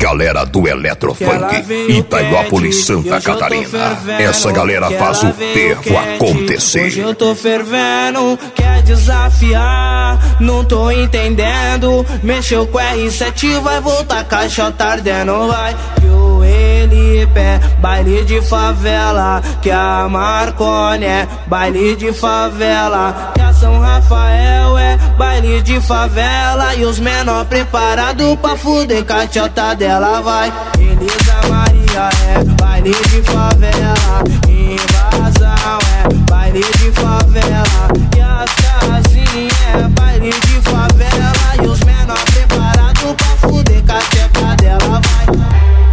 Galera do Eletrofunk, Itaiopolis, Santa Catarina. Essa galera faz o termo acontecer. Hoje eu tô fervendo, quer desafiar, não tô entendendo. Mexeu com R7, vai voltar caixota ardendo, vai. Pé, baile de favela, que a Marconi é baile de favela, que a São Rafael é baile de favela, e os menor preparado pra fuder caixota dela, vai. Elisa Maria é baile de favela, invasão é baile de favela, e as casinhas é baile de favela, e os menor preparado pra fuder caixota dela, vai.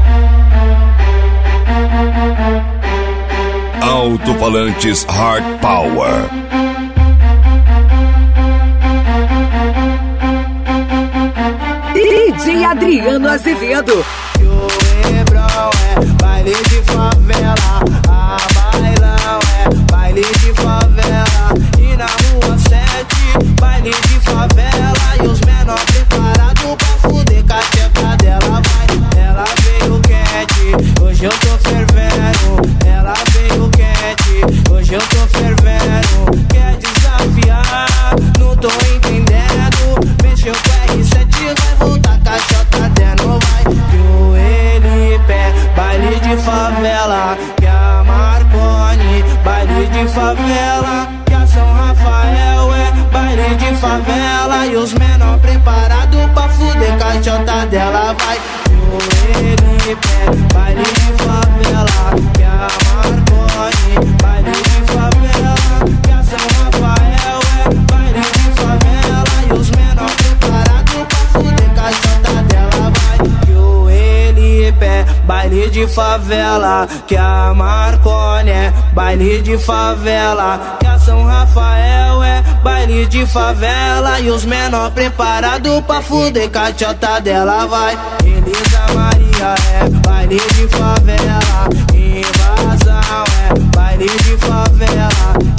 Alto-falantes Hard Power. DJ Adriano Azevedo. E o Hebrão é baile de favela, a Bailão é baile de favela, e na rua 7, baile de favela, e os menor preparados pra fuder cachepa dela, vai. Ela veio quente, hoje eu tô fervendo. Ela veio quente, hoje eu tô fervendo. Quer desafiar, não tô entendendo. Mexeu com R7, vai voltar caixota dentro, vai. Joelho em pé, baile de favela, que a Marconi, baile de favela, que a São Rafael é baile de favela, e os menor preparados pra fuder caixota dela, vai. Joelho em pé, baile de favela, que a Marconi, baile de favela, que a São Rafael é baile de favela, e os menor preparados pra fuder caixota dela, vai. Joelho em pé, baile de favela, que a Marconi é baile de favela, que a São Rafael é baile de favela, e os menor preparados pra fuder caixota dela, vai. Elisa Maria é baile de favela, invasão é baile de favela,